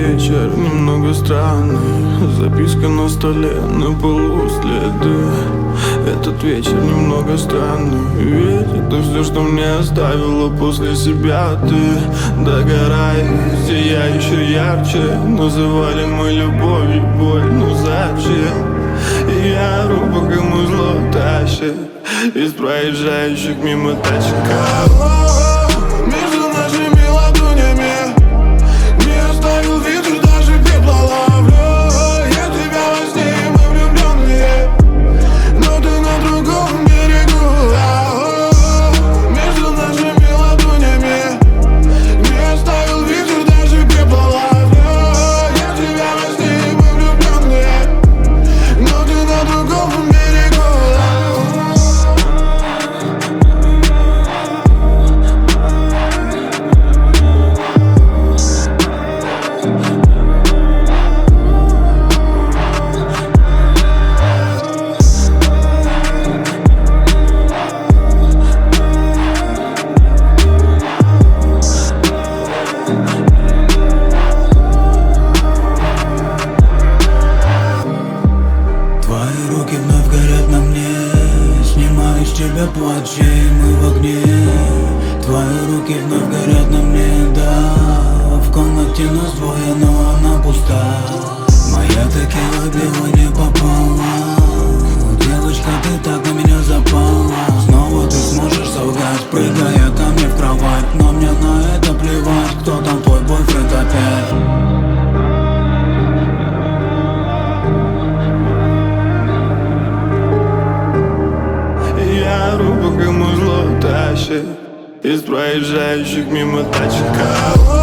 вечер немного странный. Записка на столе, на полу следы. Этот вечер немного странный, ведь это все, что мне оставила после себя ты. Догорай, сияй еще ярче. Называли мы любовью боль, но зачем? И я ору, пока музло тащит из проезжающих мимо тачек. Между нашими ладонями не оставил ветер, даже пепла ловлю. Я тебя во сне, и мы влюбленные, но ты на другом берегу. Между нашими ладонями не оставил ветер, даже пепла ловлю. Я тебя во сне, и мы влюбленные, но ты на другом берегу. Твои руки вновь горят на мне, снимаю с тебя платье, и мы в огне. Твои руки вновь горят на мне, да. В комнате нас двое, но она пуста. Моя текила пила не попала. Девочка, ты так на меня запала. Снова ты сможешь солгать, прыгая ко мне в кровать. Но мне на это плевать, кто там твой бойфренд опять. Я ору, пока музло тащит из проезжающих мимо тачек.